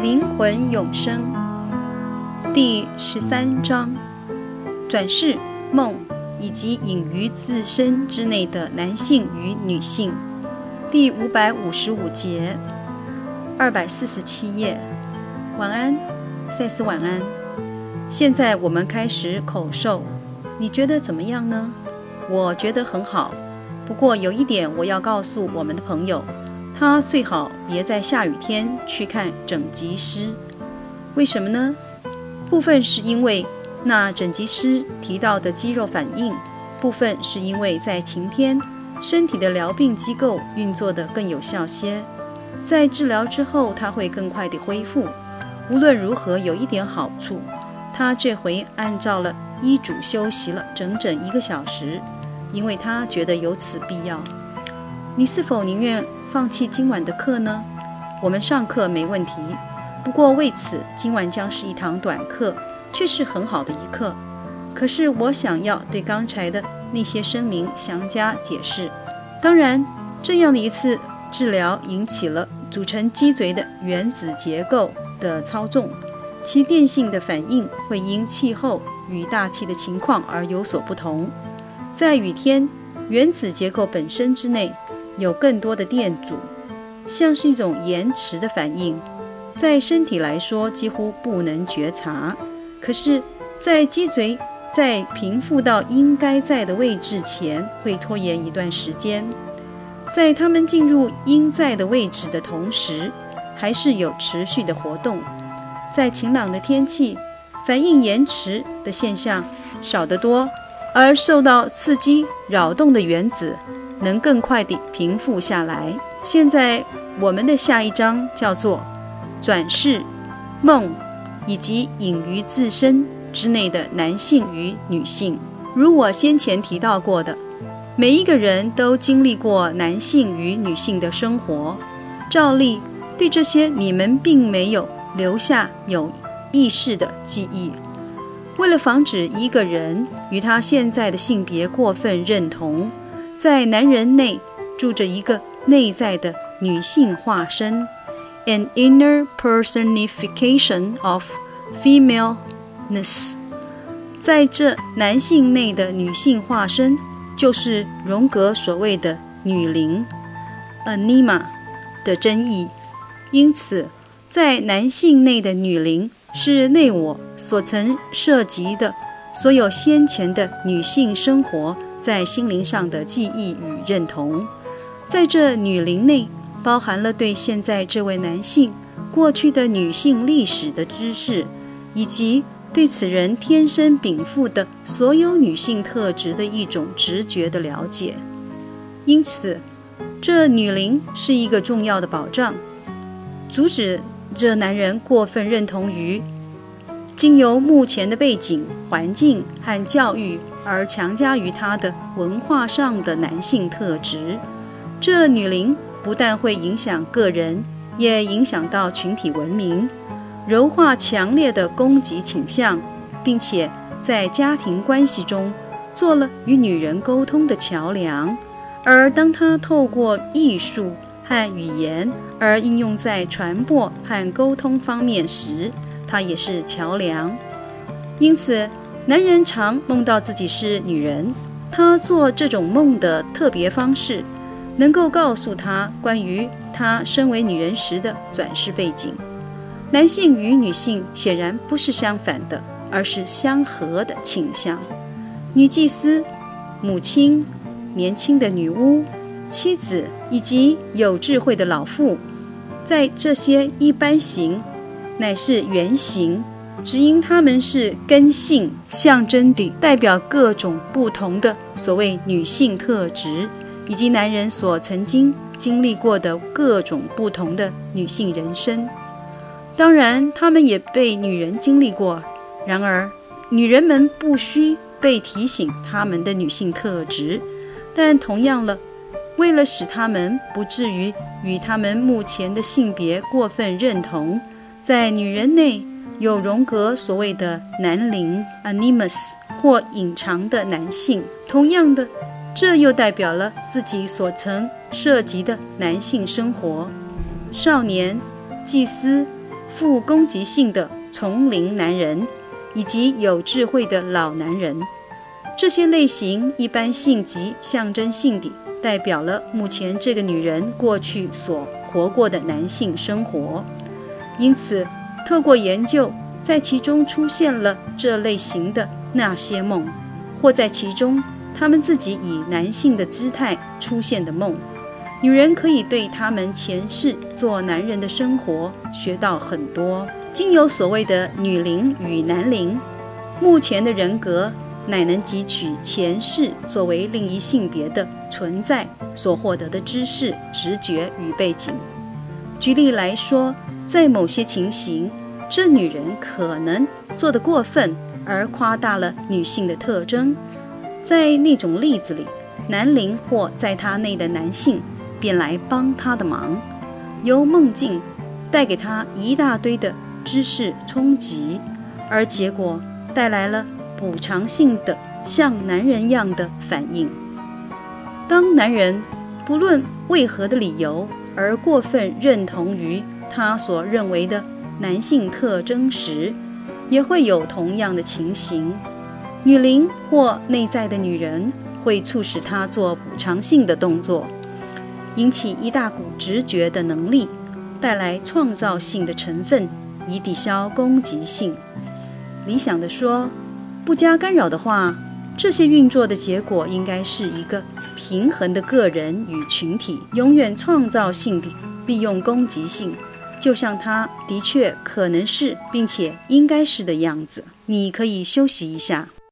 灵魂永生第13章，转世、梦以及隐于自身之内的男性与女性，第555节，247页。晚安，赛斯晚安。现在我们开始口授，你觉得怎么样呢？我觉得很好，不过有一点我要告诉我们的朋友，他最好别在下雨天去看整脊师。为什么呢？部分是因为那整脊师提到的肌肉反应，部分是因为在晴天身体的疗病机构运作得更有效些，在治疗之后他会更快地恢复。无论如何有一点好处，他这回按照了医嘱休息了整整1个小时，因为他觉得有此必要。你是否宁愿放弃今晚的课呢？我们上课没问题，不过为此今晚将是一堂短课，却是很好的一课。可是我想要对刚才的那些声明详加解释。当然，这样的一次治疗引起了组成脊髓的原子结构的操纵，其电性的反应会因气候与大气的情况而有所不同。在雨天，原子结构本身之内有更多的电阻，像是一种延迟的反应，在身体来说几乎不能觉察。可是在脊髓在平复到应该在的位置前会拖延一段时间，在它们进入应在的位置的同时还是有持续的活动。在晴朗的天气，反应延迟的现象少得多，而受到刺激扰动的原子能更快地平复下来。现在我们的下一章叫做转世、梦以及隐于自身之内的男性与女性。如我先前提到过的，每一个人都经历过男性与女性的生活，照例对这些你们并没有留下有意识的记忆。为了防止一个人与他现在的性别过分认同，在男人内住着一个内在的女性化身 ，an inner personification of femaleness。在这男性内的女性化身，就是荣格所谓的女灵 （anima） 的真意。因此，在男性内的女灵是内我所曾涉及的所有先前的女性生活在心灵上的记忆与认同。在这女灵内包含了对现在这位男性过去的女性历史的知识，以及对此人天生禀赋的所有女性特质的一种直觉的了解。因此，这女灵是一个重要的保障，阻止这男人过分认同于经由目前的背景、环境和教育而强加于他的文化上的男性特质。这女灵不但会影响个人，也影响到群体文明，柔化强烈的攻击倾向，并且在家庭关系中做了与女人沟通的桥梁。而当她透过艺术和语言而应用在传播和沟通方面时，它也是桥梁。因此，男人常梦到自己是女人，他做这种梦的特别方式能够告诉他关于他身为女人时的转世背景。男性与女性显然不是相反的，而是相合的倾向。女祭司、母亲、年轻的女巫、妻子以及有智慧的老妇，在这些一般型乃是原型，只因它们是根性象征地代表各种不同的所谓女性特质，以及男人所曾经经历过的各种不同的女性人生。当然，他们也被女人经历过，然而女人们不需被提醒她们的女性特质，但同样了，为了使她们不至于与她们目前的性别过分认同，在女人内有荣格所谓的男灵 animus 或隐藏的男性。同样的，这又代表了自己所曾涉及的男性生活。少年、祭司、 富攻击性的丛林男人，以及有智慧的老男人。这些类型一般性及象征性地代表了目前这个女人过去所活过的男性生活。因此，透过研究，在其中出现了这类型的那些梦，或在其中他们自己以男性的姿态出现的梦，女人可以对他们前世做男人的生活学到很多。经有所谓的女灵与男灵，目前的人格乃能汲取前世作为另一性别的存在所获得的知识、直觉与背景。举例来说，在某些情形，这女人可能做得过分而夸大了女性的特征。在那种例子里，男灵或在她内的男性便来帮她的忙，由梦境带给她一大堆的知识冲击，而结果带来了补偿性的像男人一样的反应。当男人不论为何的理由而过分认同于他所认为的男性特征时，也会有同样的情形。女灵或内在的女人会促使他做补偿性的动作，引起一大股直觉的能力，带来创造性的成分，以抵消攻击性。理想地说，不加干扰的话，这些运作的结果应该是一个平衡的个人与群体，永远创造性地利用攻击性，就像它的确可能是并且应该是的样子。你可以休息一下。